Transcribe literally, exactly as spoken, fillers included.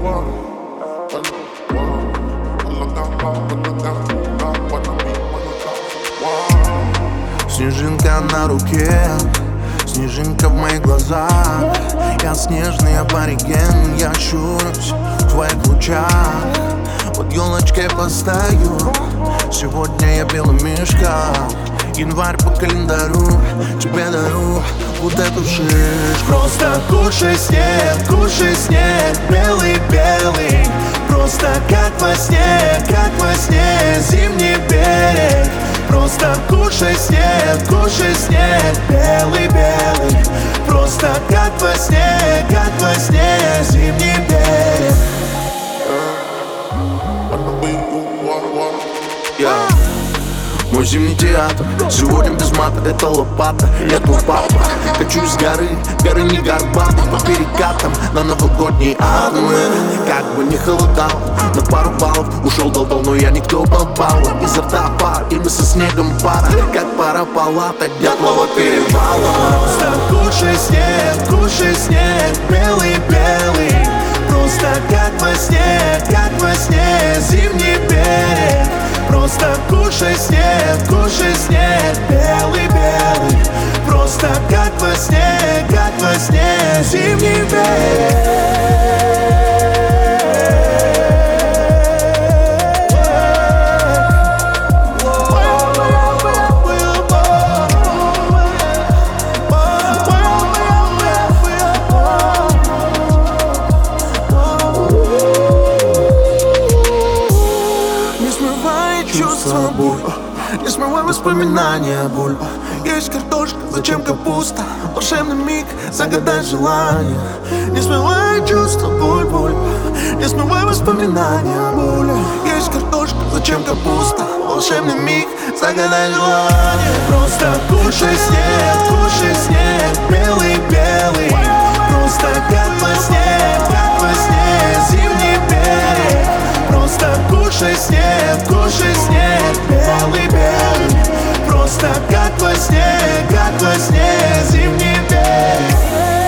Снежинка на руке, снежинка в моих глазах. Я снежный абориген, я щурюсь в твоих лучах. Под елочкой постою, сегодня я белый мишка. Январь по календарю, тебе дарю вот эту шишку. Просто кушай снег, кушай снег, белый-белый. Просто как во сне, как во сне, зимний берег. Просто кушай снег, кушай снег, белый-белый. Просто как во сне, как во сне, зимний берег. Yeah. Мой зимний театр, сегодня без мата, это лопата. Я твой папа, качусь с горы, горы не горбаты. По перекатам на новогодние атомы. Как бы не холодал, на пару баллов ушел долдол, но я никто попал. Изо рта пар, и мы со снегом пара. Как пара палата, дятлова перевала. Просто кушай снег, кушай снег, белый-белый. Просто как во сне, как во сне, зимний берег. Просто кушай снег, кушай снег, белый-белый. Просто как во сне, как во сне, зимний берег. Чувства боль, не смывай воспоминания, боль. Есть картошка, зачем капуста? Волшебный миг, загадай желание. Не смывай чувства, боль, боль. Не смывай воспоминания, боль. Есть картошка, зачем капуста? Волшебный миг, загадай желание. Просто кушай снег, кушай снег, белый-белый. Просто как во сне, как во сне, зимний берег. Просто кушай снег, кушай снег, белый-белый. Просто как во сне, как во сне, зимний берег.